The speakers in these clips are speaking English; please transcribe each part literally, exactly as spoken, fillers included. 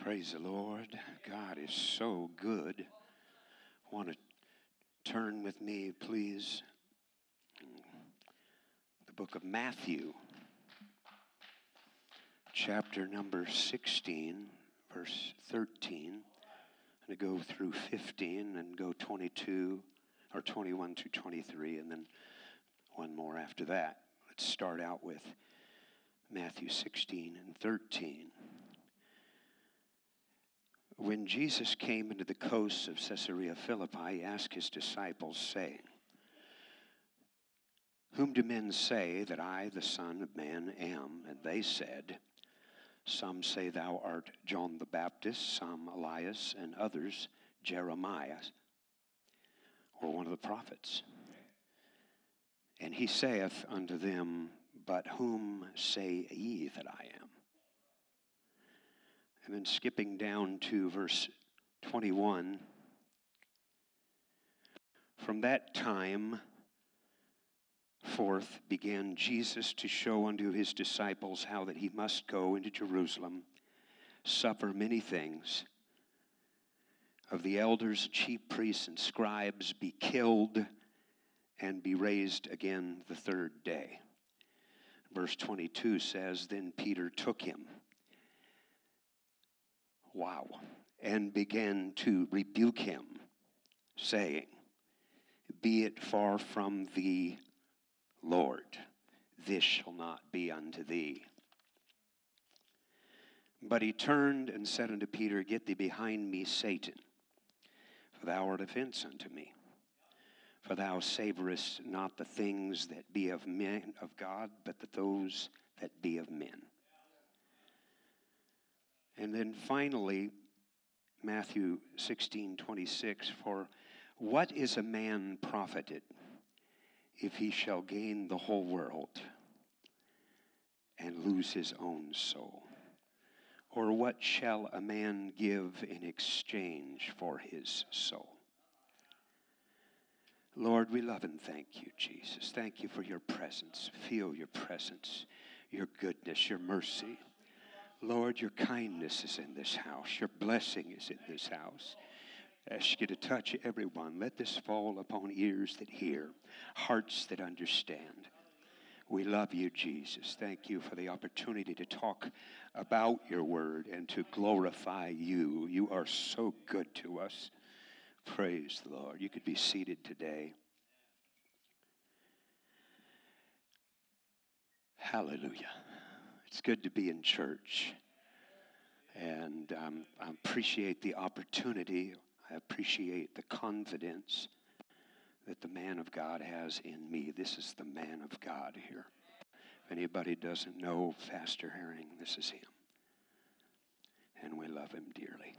Praise the Lord. God is so good. Want to turn with me, please? The book of Matthew, chapter number sixteen, verse thirteen. I'm going to go through fifteen and go twenty-two, or twenty-one to twenty-three, and then one more after that. Let's start out with Matthew sixteen and thirteen. When Jesus came into the coasts of Caesarea Philippi, he asked his disciples, saying, "Whom do men say that I, the Son of Man, am?" And they said, "Some say thou art John the Baptist, some Elias, and others Jeremiah, or one of the prophets." And he saith unto them, "But whom say ye that I am?" And then skipping down to verse twenty-one, from that time forth began Jesus to show unto his disciples how that he must go into Jerusalem, suffer many things of the elders, chief priests, and scribes, be killed, and be raised again the third day. Verse twenty-two says, "Then Peter took him." Wow. "And began to rebuke him, saying, Be it far from thee, Lord, this shall not be unto thee. But he turned and said unto Peter, Get thee behind me, Satan, for thou art offense unto me. For thou savorest not the things that be of men of God, but the those that be of men." And then finally, Matthew sixteen twenty-six, "For what is a man profited if he shall gain the whole world and lose his own soul? Or what shall a man give in exchange for his soul?" Lord, we love and thank you, Jesus. Thank you for your presence. Feel your presence, your goodness, your mercy. Lord, your kindness is in this house. Your blessing is in this house. I ask you to touch everyone. Let this fall upon ears that hear, hearts that understand. We love you, Jesus. Thank you for the opportunity to talk about your word and to glorify you. You are so good to us. Praise the Lord. You could be seated today. Hallelujah. It's good to be in church. And um, I appreciate the opportunity. I appreciate the confidence that the man of God has in me. This is the man of God here. If anybody doesn't know Pastor Herring, this is him. And we love him dearly.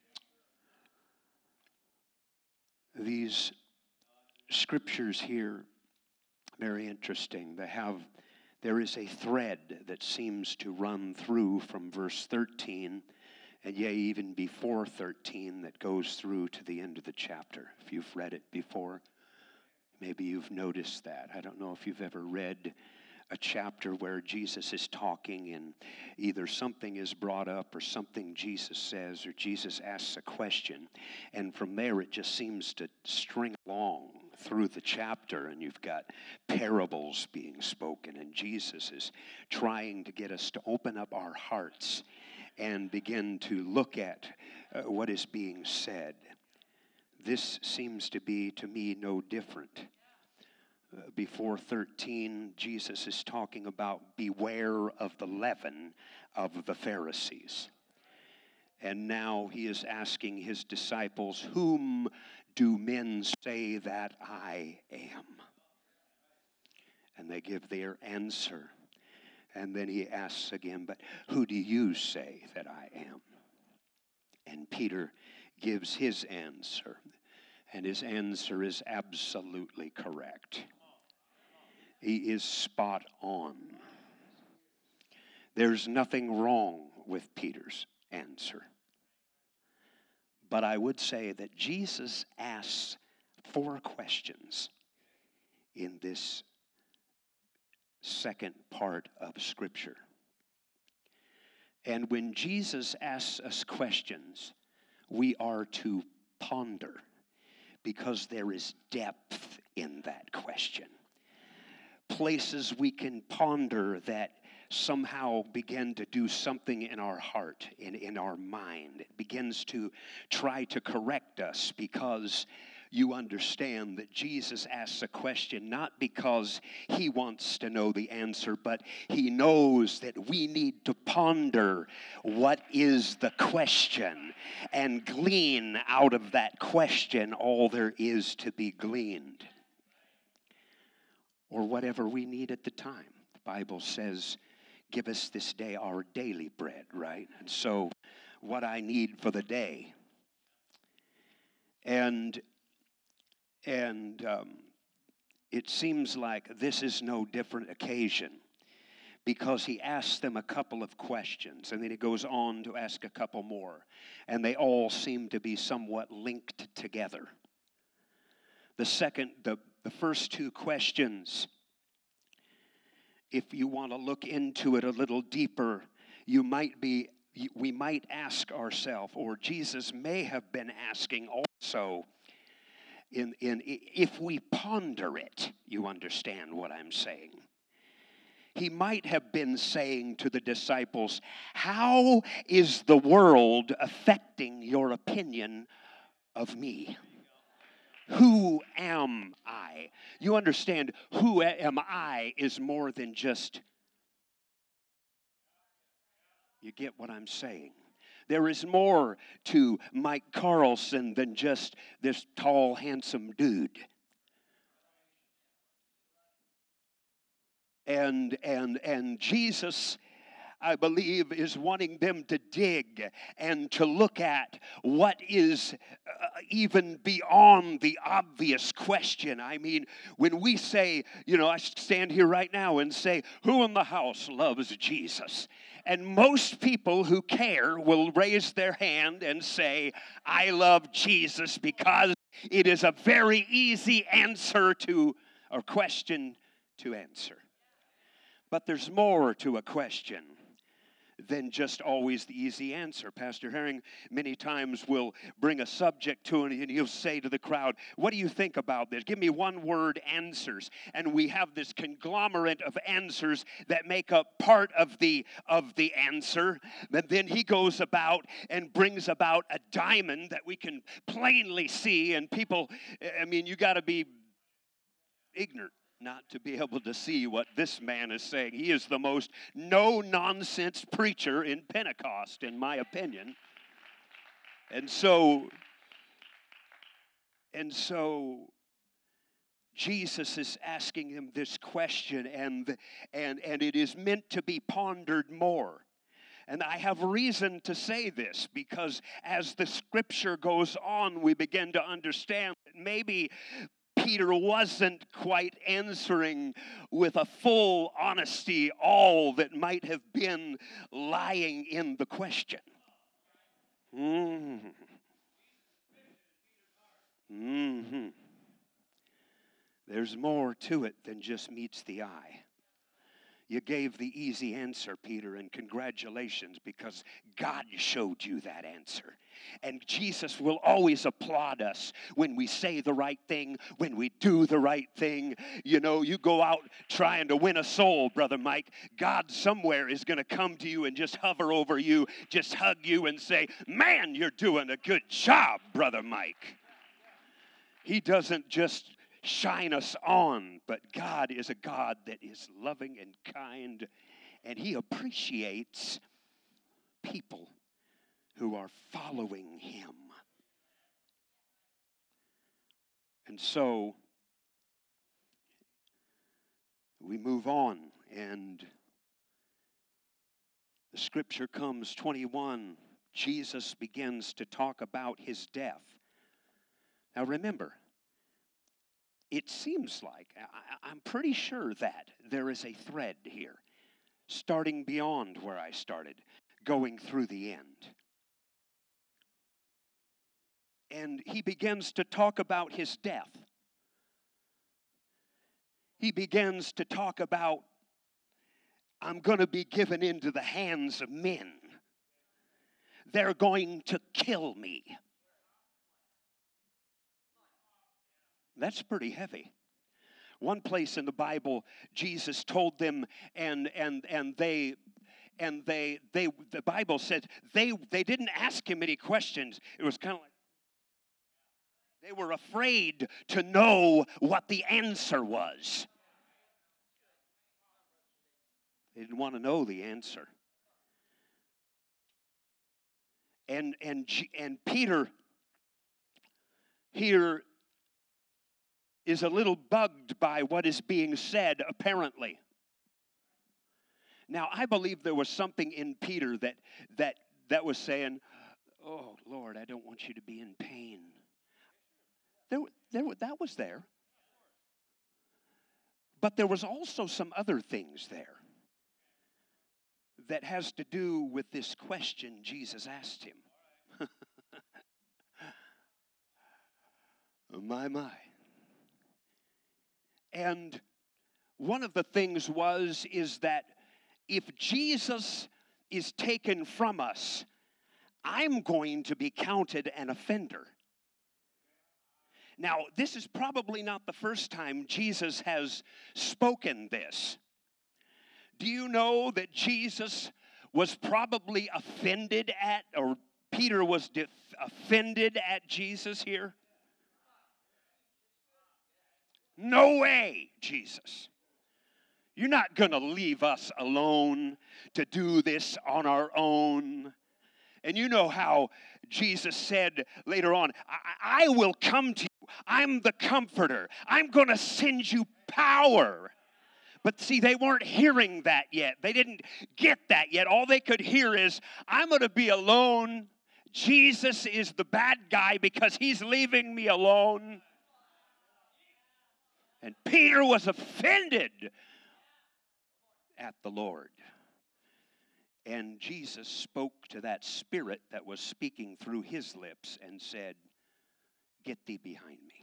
These scriptures here, very interesting. They have, there is a thread that seems to run through from verse thirteen, and yea, even before thirteen, that goes through to the end of the chapter. If you've read it before, maybe you've noticed that. I don't know if you've ever read a chapter where Jesus is talking and either something is brought up or something Jesus says or Jesus asks a question. And from there it just seems to string along through the chapter, and you've got parables being spoken, and Jesus is trying to get us to open up our hearts and begin to look at uh, what is being said. This seems to be, to me, no different. Uh, before thirteen, Jesus is talking about beware of the leaven of the Pharisees. And now he is asking his disciples, whom do men say that I am? And they give their answer. And then he asks again, but who do you say that I am? And Peter gives his answer. And his answer is absolutely correct. He is spot on. There's nothing wrong with Peter's answer. But I would say that Jesus asks four questions in this second part of Scripture. And when Jesus asks us questions, we are to ponder, because there is depth in that question. Places we can ponder that somehow begin to do something in our heart, in, in our mind. It begins to try to correct us, because you understand that Jesus asks a question not because he wants to know the answer, but he knows that we need to ponder what is the question and glean out of that question all there is to be gleaned, or whatever we need at the time. The Bible says, give us this day our daily bread, right? And so what I need for the day. And And um, it seems like this is no different occasion, because he asks them a couple of questions, and then he goes on to ask a couple more, and they all seem to be somewhat linked together. The second, the, the first two questions, if you want to look into it a little deeper, you might be, we might ask ourselves, or Jesus may have been asking also, In, in, if we ponder it, you understand what I'm saying. He might have been saying to the disciples, how is the world affecting your opinion of me? Who am I? You understand, who am I is more than just, you get what I'm saying. There is more to Mike Carlson than just this tall, handsome dude. And, and, and Jesus, I believe, is wanting them to dig and to look at what is uh, even beyond the obvious question. I mean, when we say, you know, I stand here right now and say, who in the house loves Jesus? And most people who care will raise their hand and say, I love Jesus, because it is a very easy answer to, or question to answer. But there's more to a question than just always the easy answer. Pastor Herring many times will bring a subject to it, and he'll say to the crowd, what do you think about this? Give me one word answers. And we have this conglomerate of answers that make up part of the of the answer. But then he goes about and brings about a diamond that we can plainly see, and people, I mean, you got to be ignorant not to be able to see what this man is saying. He is the most no-nonsense preacher in Pentecost, in my opinion. And so, and so Jesus is asking him this question, and, and, and it is meant to be pondered more. And I have reason to say this, because as the scripture goes on, we begin to understand that maybe Peter wasn't quite answering with a full honesty all that might have been lying in the question. Mm-hmm. Mm-hmm. There's more to it than just meets the eye. You gave the easy answer, Peter, and congratulations, because God showed you that answer. And Jesus will always applaud us when we say the right thing, when we do the right thing. You know, you go out trying to win a soul, Brother Mike. God somewhere is going to come to you and just hover over you, just hug you and say, man, you're doing a good job, Brother Mike. He doesn't just shine us on, but God is a God that is loving and kind, and he appreciates people who are following him. And so we move on, and the scripture comes, twenty-one, Jesus begins to talk about his death. Now remember, it seems like, I, I'm pretty sure that there is a thread here, starting beyond where I started, going through the end. And he begins to talk about his death. He begins to talk about, I'm going to be given into the hands of men. they're going to kill me. That's pretty heavy. One place in the Bible, Jesus told them, and and and they and they they the Bible said they they didn't ask him any questions. It was kind of like they were afraid to know what the answer was. They didn't want to know the answer. And and and Peter here is a little bugged by what is being said, apparently. Now, I believe there was something in Peter that that that was saying, "Oh, Lord, I don't want you to be in pain." There, there, that was there. But there was also some other things there that has to do with this question Jesus asked him. My, my. And one of the things was, is that if Jesus is taken from us, I'm going to be counted an offender. Now, this is probably not the first time Jesus has spoken this. Do you know that Jesus was probably offended at, or Peter was def- offended at Jesus here? No way, Jesus. You're not going to leave us alone to do this on our own. And you know how Jesus said later on, I, I will come to you. I'm the comforter. I'm going to send you power. But see, they weren't hearing that yet. They didn't get that yet. All they could hear is, I'm going to be alone. Jesus is the bad guy because he's leaving me alone. And Peter was offended at the Lord. And Jesus spoke to that spirit that was speaking through his lips and said, get thee behind me.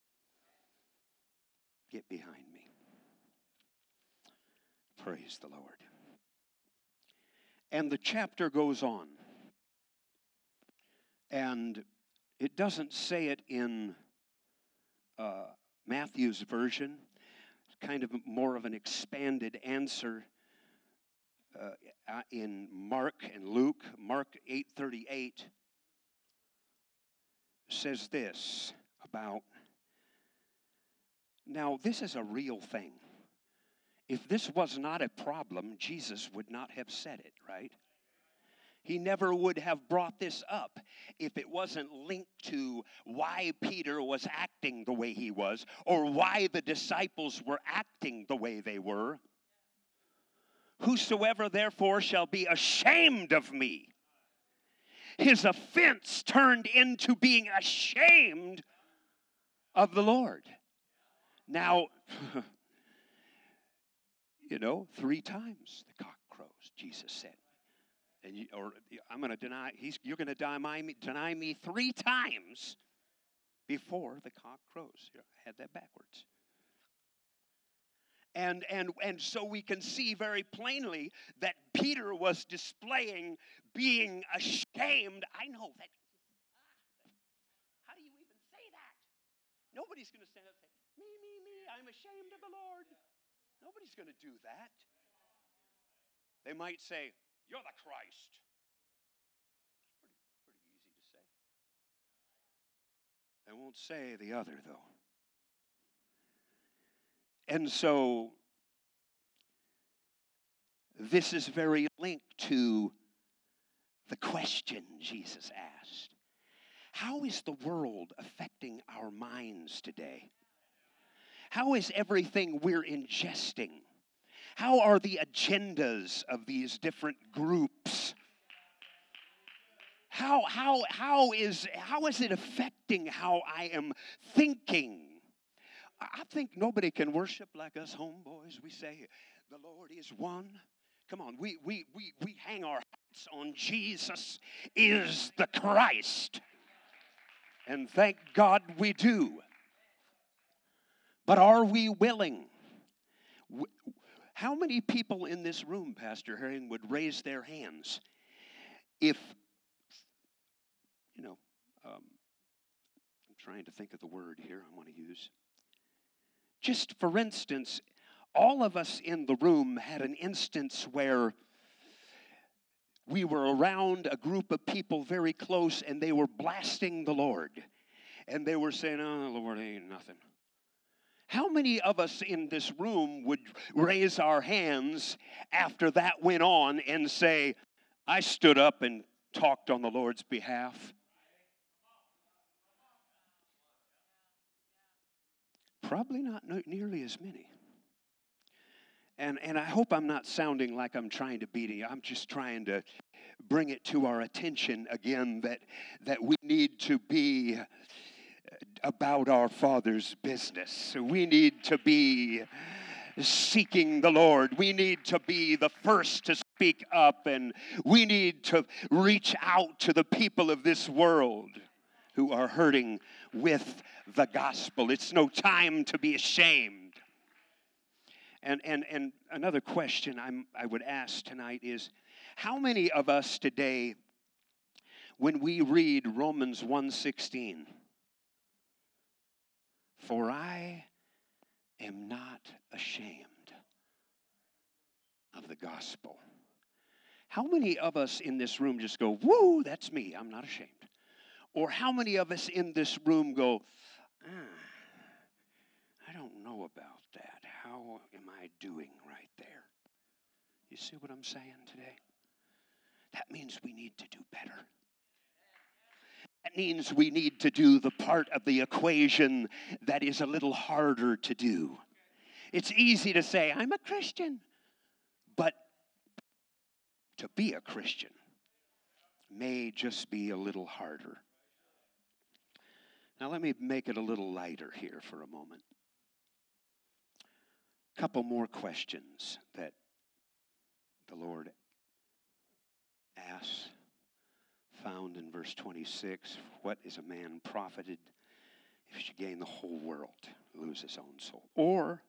Get behind me. Praise the Lord. And the chapter goes on. And it doesn't say it in uh, Matthew's version. It's kind of more of an expanded answer uh, in Mark and Luke. Mark eight thirty-eight says this about, now this is a real thing. If this was not a problem, Jesus would not have said it, right? He never would have brought this up if it wasn't linked to why Peter was acting the way he was, or why the disciples were acting the way they were. Whosoever therefore shall be ashamed of me, his offense turned into being ashamed of the Lord. Now, you know, three times the cock crows, Jesus said. And you, or I'm going to deny, he's, you're going to deny me, deny me three times before the cock crows. You know, I had that backwards. And, and, and so we can see very plainly that Peter was displaying being ashamed. I know that. How do you even say that? Nobody's going to stand up and say, me, me, me, I'm ashamed of the Lord. Nobody's going to do that. They might say, you're the Christ. That's pretty, pretty easy to say. They won't say the other, though. And so, this is very linked to the question Jesus asked. How is the world affecting our minds today? How is everything we're ingesting? How are the agendas of these different groups? How, how, how, is, how is it affecting how I am thinking? I think nobody can worship like us homeboys. We say, the Lord is one. Come on, we, we, we, we hang our hats on Jesus is the Christ. And thank God we do. But are we willing? How many people in this room, Pastor Herring, would raise their hands if trying to think of the word here I want to use. Just for instance, all of us in the room had an instance where we were around a group of people very close, and they were blasting the Lord. And they were saying, oh, the Lord ain't nothing. How many of us in this room would raise our hands after that went on and say, I stood up and talked on the Lord's behalf? Probably not nearly as many. And, and I hope I'm not sounding like I'm trying to beat you. I'm just trying to bring it to our attention again that, that we need to be about our Father's business. We need to be seeking the Lord. We need to be the first to speak up, and we need to reach out to the people of this world who are hurting with the gospel. It's no time to be ashamed. And and and another question I'm, I would ask tonight is, how many of us today, when we read Romans one sixteen, for I am not ashamed of the gospel. How many of us in this room just go, woo, that's me, I'm not ashamed? Or how many of us in this room go, ah, I don't know about that. How am I doing right there? You see what I'm saying today? That means we need to do better. That means we need to do the part of the equation that is a little harder to do. It's easy to say, I'm a Christian. But to be a Christian may just be a little harder. Now let me make it a little lighter here for a moment. A couple more questions that the Lord asks, found in verse twenty-six. What is a man profited if he should gain the whole world, lose his own soul? Or,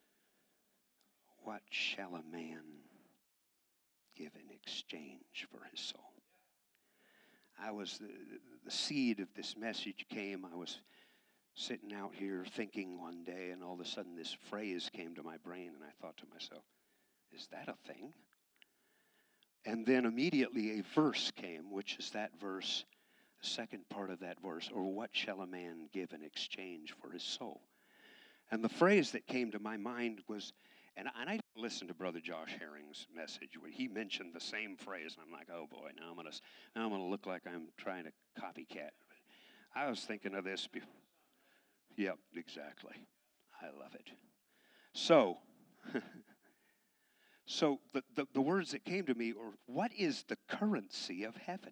what shall a man give in exchange for his soul? I was, the, the seed of this message came, I was sitting out here thinking one day, and all of a sudden this phrase came to my brain, and I thought to myself, is that a thing? And then immediately a verse came, which is that verse, the second part of that verse, or what shall a man give in exchange for his soul? And the phrase that came to my mind was, and I, and I listened to Brother Josh Herring's message when he mentioned the same phrase, and I'm like, oh boy, now I'm gonna now I'm gonna look like I'm trying to copycat. I was thinking of this before. Yep, exactly. I love it. So, so the, the, the words that came to me are, what is the currency of heaven?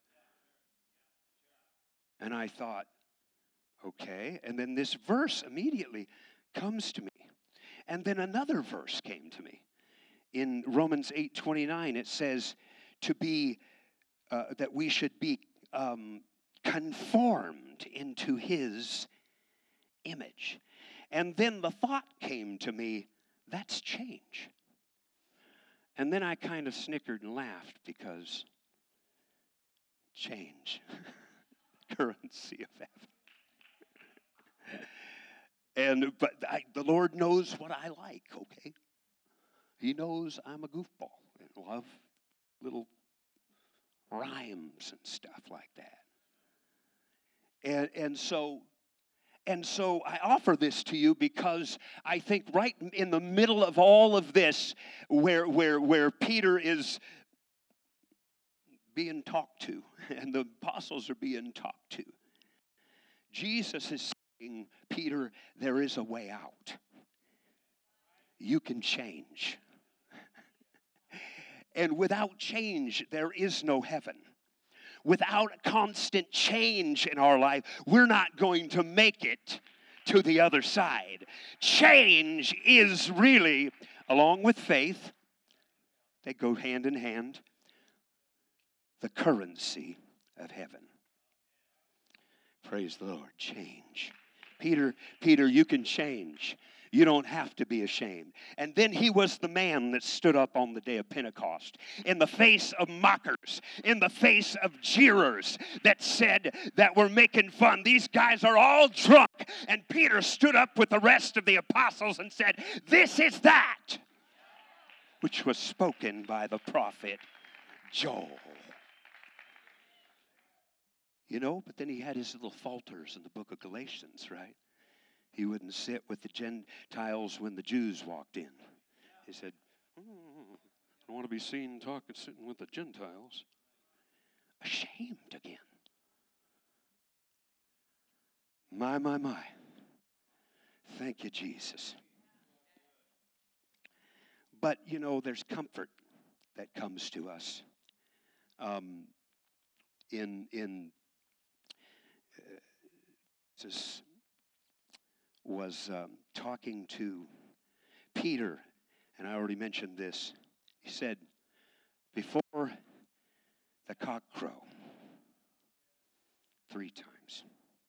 And I thought, okay. And then this verse immediately comes to me. And then another verse came to me. In Romans eight twenty-nine, it says to be, uh, that we should be um, conformed into his image. And then the thought came to me, that's change. And then I kind of snickered and laughed because change, currency of heaven. And but I, the Lord knows what I like, okay? He knows I'm a goofball and love little rhymes and stuff like that. And and so And so I offer this to you because I think right in the middle of all of this, where, where, where Peter is being talked to and the apostles are being talked to, Jesus is saying, Peter, there is a way out. You can change. And without change, there is no heaven. Without constant change in our life, we're not going to make it to the other side. Change is really, along with faith, they go hand in hand, the currency of heaven. Praise the Lord. Change. Peter, Peter, you can change. You don't have to be ashamed. And then he was the man that stood up on the day of Pentecost in the face of mockers, in the face of jeerers that said that were making fun. These guys are all drunk. And Peter stood up with the rest of the apostles and said, this is that which was spoken by the prophet Joel. You know, but then he had his little falters in the book of Galatians, right? He wouldn't sit with the Gentiles when the Jews walked in. He said, oh, I don't want to be seen talking, sitting with the Gentiles. Ashamed again. My, my, my. Thank you, Jesus. But, you know, there's comfort that comes to us. Um, in, in, uh, Jesus was um, talking to Peter, and I already mentioned this. He said, before the cock crow, three times.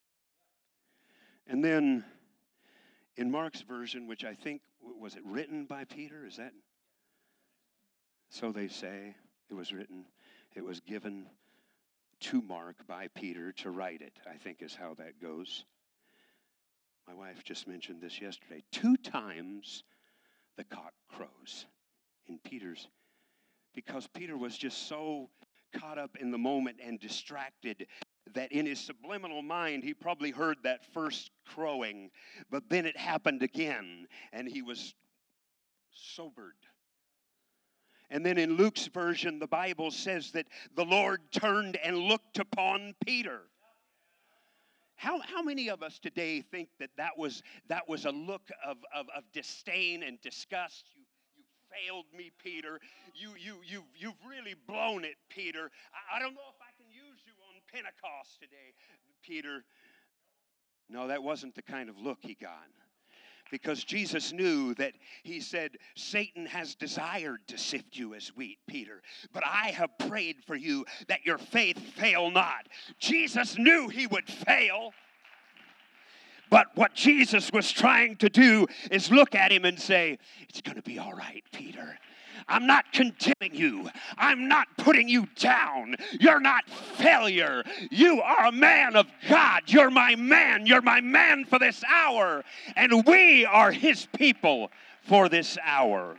And then in Mark's version, which I think, was it written by Peter? Is that? So they say it was written, it was given to Mark by Peter to write it, I think is how that goes. My wife just mentioned this yesterday. Two times the cock crows in Peter's, because Peter was just so caught up in the moment and distracted that in his subliminal mind he probably heard that first crowing, but then it happened again and he was sobered. And then in Luke's version, the Bible says that the Lord turned and looked upon Peter. How, how many of us today think that that was, that was a look of, of, of disdain and disgust? You, you failed me, Peter. You, you, you've, you've really blown it, Peter. I, I don't know if I can use you on Pentecost today, Peter. No, that wasn't the kind of look he got. Because Jesus knew that he said, Satan has desired to sift you as wheat, Peter, but I have prayed for you that your faith fail not. Jesus knew he would fail. But what Jesus was trying to do is look at him and say, it's going to be all right, Peter. I'm not condemning you. I'm not putting you down. You're not failure. You are a man of God. You're my man. You're my man for this hour. And we are his people for this hour.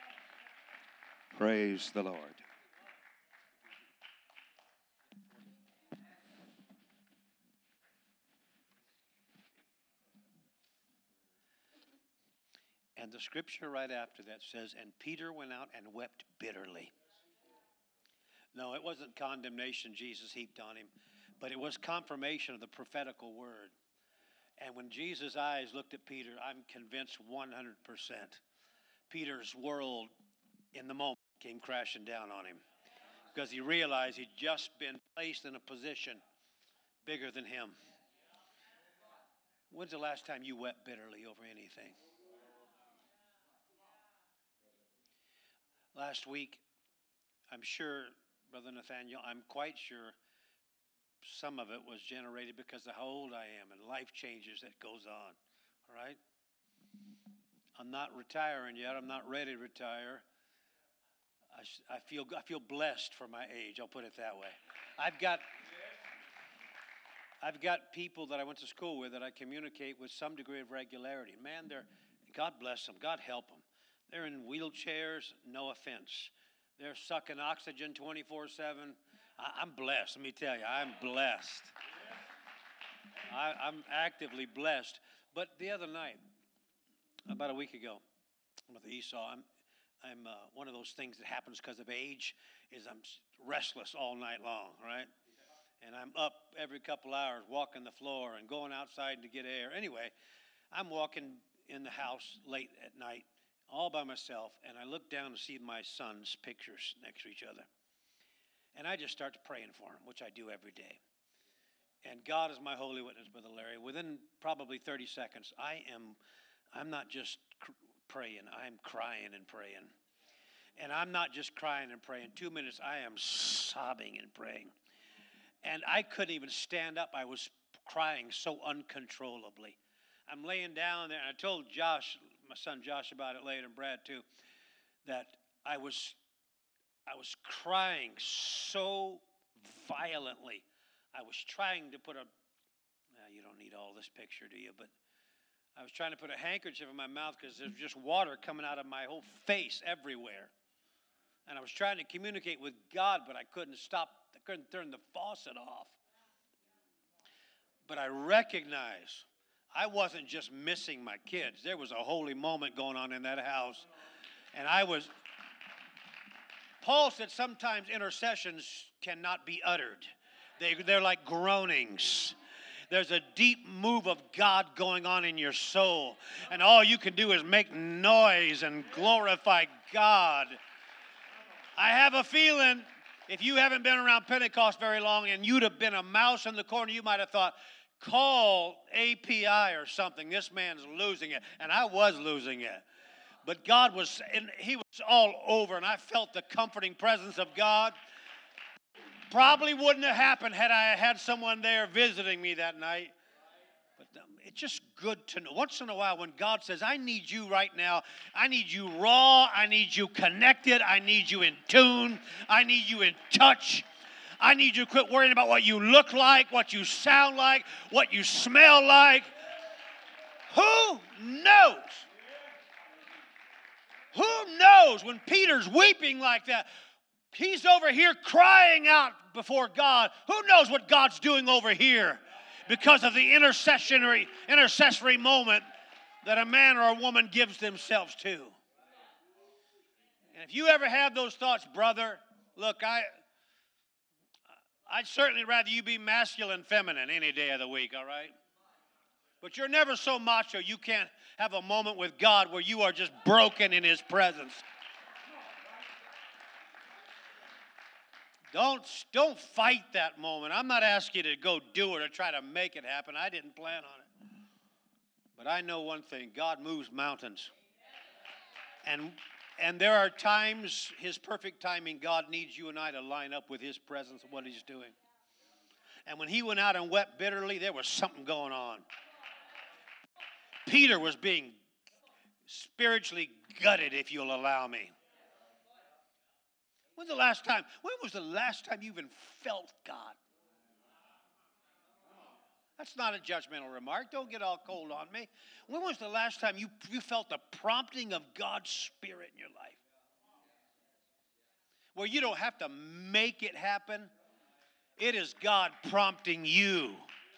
Praise the Lord. And the scripture right after that says, and Peter went out and wept bitterly. No, it wasn't condemnation Jesus heaped on him, but it was confirmation of the prophetical word. And when Jesus' eyes looked at Peter, I'm convinced one hundred percent Peter's world in the moment came crashing down on him because he realized he'd just been placed in a position bigger than him. When's the last time you wept bitterly over anything? Last week, I'm sure, Brother Nathaniel, I'm quite sure some of it was generated because of how old I am and life changes that goes on, all right? I'm not retiring yet. I'm not ready to retire. I, I feel I feel blessed for my age, I'll put it that way. I've got, I've got people that I went to school with that I communicate with some degree of regularity. Man, they're, God bless them. God help them. They're in wheelchairs, no offense. They're sucking oxygen twenty-four seven. I'm blessed, let me tell you, I'm blessed. I, I'm actively blessed. But the other night, about a week ago, with Esau, I'm, I'm uh, one of those things that happens because of age is I'm restless all night long, right? And I'm up every couple hours walking the floor and going outside to get air. Anyway, I'm walking in the house late at night, all by myself, and I look down to see my son's pictures next to each other. And I just start praying for him, which I do every day. And God is my holy witness, Brother Larry. Within probably thirty seconds, I am, I'm not just cr- praying, I'm crying and praying. And I'm not just crying and praying. Two minutes, I am sobbing and praying. And I couldn't even stand up. I was crying so uncontrollably. I'm laying down there, and I told Josh my son Josh about it later, and Brad too, that I was I was crying so violently. I was trying to put a, nah, you don't need all this picture, do you? But I was trying to put a handkerchief in my mouth because there was just water coming out of my whole face everywhere. And I was trying to communicate with God, but I couldn't stop, I couldn't turn the faucet off. But I recognize I wasn't just missing my kids. There was a holy moment going on in that house. And I was, Paul said sometimes intercessions cannot be uttered. They, they're like groanings. There's a deep move of God going on in your soul. And all you can do is make noise and glorify God. I have a feeling if you haven't been around Pentecost very long and you'd have been a mouse in the corner, you might have thought, call A P I or something. This man's losing it. And I was losing it. But God was, and he was all over, and I felt the comforting presence of God. Probably wouldn't have happened had I had someone there visiting me that night. But it's just good to know. Once in a while when God says, I need you right now. I need you raw. I need you connected. I need you in tune. I need you in touch. I need you to quit worrying about what you look like, what you sound like, what you smell like. Who knows? Who knows when Peter's weeping like that? He's over here crying out before God. Who knows what God's doing over here because of the intercessory, intercessory moment that a man or a woman gives themselves to. And if you ever have those thoughts, brother, look, I, I'd certainly rather you be masculine, feminine any day of the week, all right? But you're never so macho you can't have a moment with God where you are just broken in His presence. Don't, don't fight that moment. I'm not asking you to go do it or try to make it happen. I didn't plan on it. But I know one thing. God moves mountains. And, and there are times, His perfect timing, God needs you and I to line up with His presence and what He's doing. And when He went out and wept bitterly, there was something going on. Peter was being spiritually gutted, if you'll allow me. When's the last time? When was the last time you even felt God? That's not a judgmental remark. Don't get all cold on me. When was the last time you, you felt the prompting of God's Spirit in your life? Where you don't have to make it happen. It is God prompting you.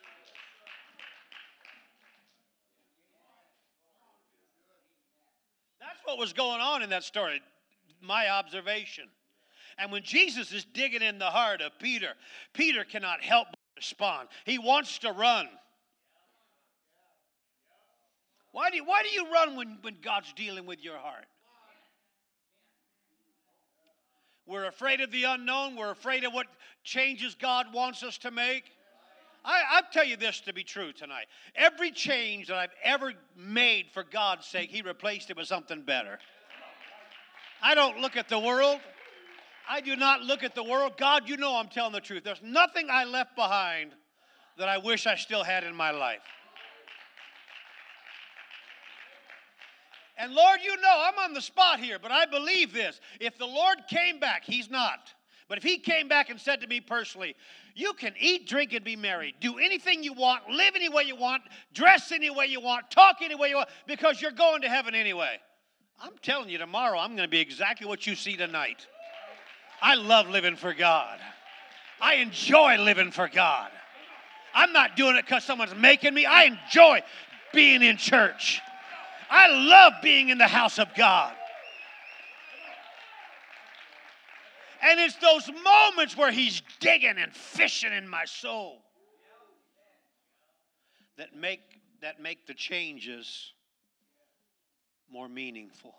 That's what was going on in that story, my observation. And when Jesus is digging in the heart of Peter, Peter cannot help but respond. He wants to run. Why do you, why do you run when, when God's dealing with your heart? We're afraid of the unknown. We're afraid of what changes God wants us to make. I, I'll tell you this to be true tonight. Every change that I've ever made for God's sake, He replaced it with something better. I don't look at the world. I do not look at the world. God, you know I'm telling the truth. There's nothing I left behind that I wish I still had in my life. And Lord, you know, I'm on the spot here, but I believe this. If the Lord came back, He's not. But if He came back and said to me personally, you can eat, drink, and be merry. Do anything you want, live any way you want, dress any way you want, talk any way you want, because you're going to heaven anyway. I'm telling you, tomorrow I'm going to be exactly what you see tonight. I love living for God. I enjoy living for God. I'm not doing it because someone's making me. I enjoy being in church. I love being in the house of God. And it's those moments where He's digging and fishing in my soul that make, that make the changes more meaningful.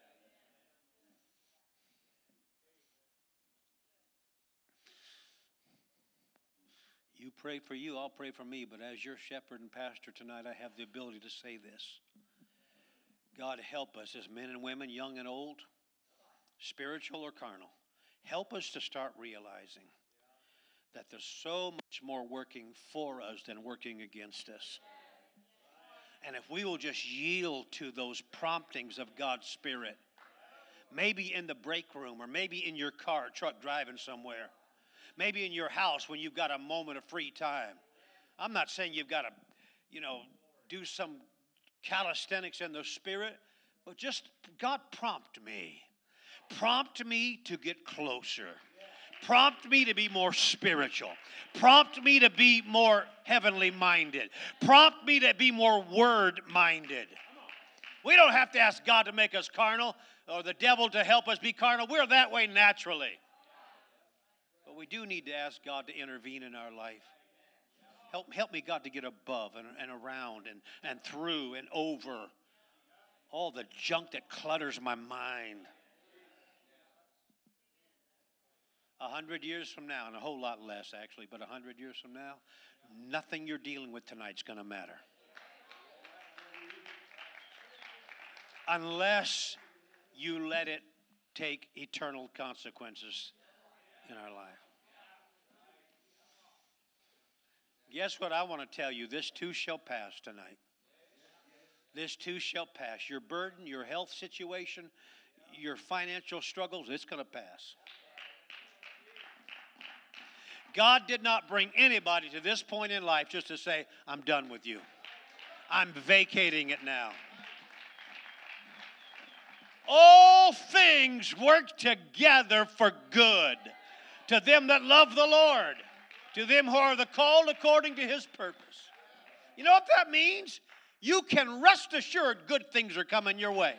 You pray for you, I'll pray for me. But as your shepherd and pastor tonight, I have the ability to say this. God, help us as men and women, young and old, spiritual or carnal. Help us to start realizing that there's so much more working for us than working against us. And if we will just yield to those promptings of God's Spirit, maybe in the break room or maybe in your car, truck driving somewhere, maybe in your house when you've got a moment of free time. I'm not saying you've got to, you know, do some calisthenics in the Spirit, but just, God, prompt me. Prompt me to get closer. Prompt me to be more spiritual. Prompt me to be more heavenly minded. Prompt me to be more word minded. We don't have to ask God to make us carnal or the devil to help us be carnal. We're that way naturally. But we do need to ask God to intervene in our life. Help, help me, God, to get above and, and around and, and through and over all the junk that clutters my mind. A hundred years from now, and a whole lot less actually, but a hundred years from now, nothing you're dealing with tonight's going to matter. Unless you let it take eternal consequences in our life. Guess what I want to tell you? This too shall pass tonight. This too shall pass. Your burden, your health situation, your financial struggles, it's going to pass. God did not bring anybody to this point in life just to say, I'm done with you. I'm vacating it now. All things work together for good to them that love the Lord, to them who are the called according to His purpose. You know what that means? You can rest assured good things are coming your way.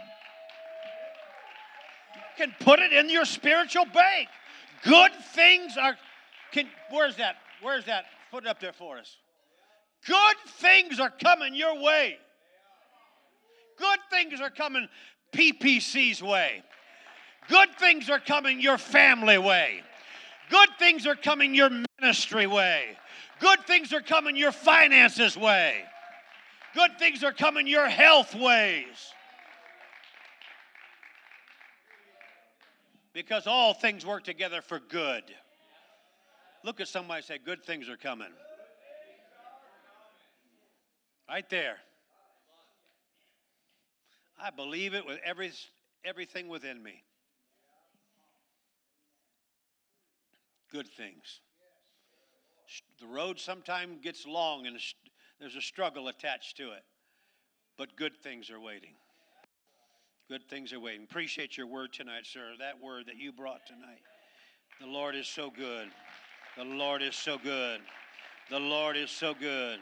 You can put it in your spiritual bank. Good things are... Can, where's that? Where's that? Put it up there for us. Good things are coming your way. Good things are coming P P C's way. Good things are coming your family way. Good things are coming your ministry way. Good things are coming your finances way. Good things are coming your health ways. Because all things work together for good. Look at somebody and say, good things are coming. Right there. I believe it with every, everything within me. Good things. The road sometimes gets long and there's a struggle attached to it. But good things are waiting. Good things are waiting. Appreciate your word tonight, sir. That word that you brought tonight. The Lord is so good. The Lord is so good. The Lord is so good.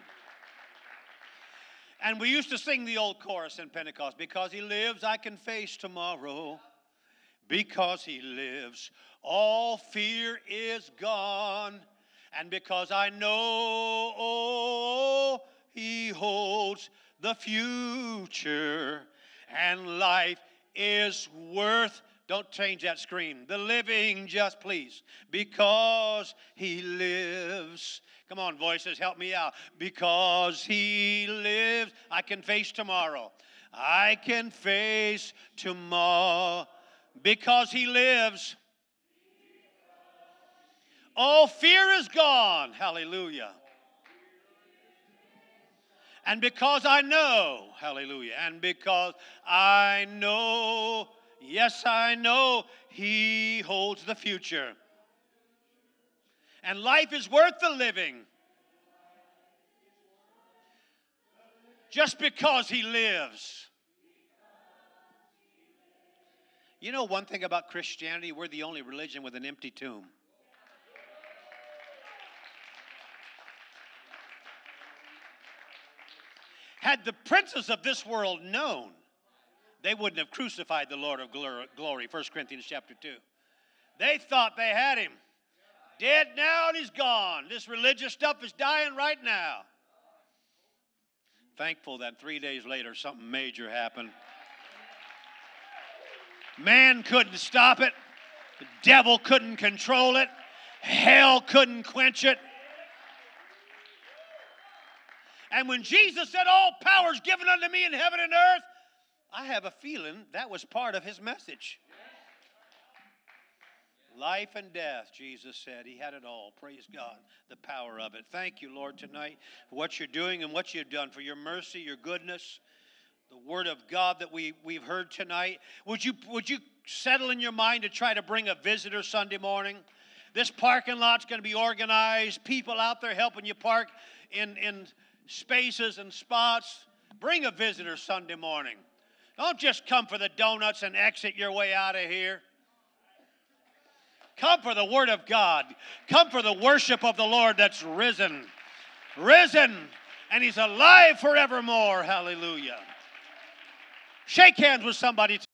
And we used to sing the old chorus in Pentecost. Because He lives, I can face tomorrow. Because He lives, all fear is gone. And because I know He holds the future. And life is worth, don't change that screen, the living just please. Because He lives. Come on, voices, help me out. Because He lives, I can face tomorrow. I can face tomorrow. Because He lives, all fear is gone. Hallelujah. And because I know, hallelujah, and because I know, yes, I know He holds the future. And life is worth the living. Just because He lives. You know one thing about Christianity? We're the only religion with an empty tomb. Had the princes of this world known, they wouldn't have crucified the Lord of glory, First Corinthians chapter two. They thought they had Him. Dead now and He's gone. This religious stuff is dying right now. Thankful that three days later something major happened. Man couldn't stop it. The devil couldn't control it. Hell couldn't quench it. And when Jesus said, all power is given unto me in heaven and earth, I have a feeling that was part of His message. Life and death, Jesus said. He had it all. Praise God, the power of it. Thank you, Lord, tonight for what you're doing and what you've done, for your mercy, your goodness, the word of God that we, we've heard tonight. Would you, would you settle in your mind to try to bring a visitor Sunday morning? This parking lot's going to be organized. People out there helping you park in, in spaces and spots. Bring a visitor Sunday morning. Don't just come for the donuts and exit your way out of here. Come for the Word of God. Come for the worship of the Lord that's risen. Risen. And He's alive forevermore. Hallelujah. Shake hands with somebody.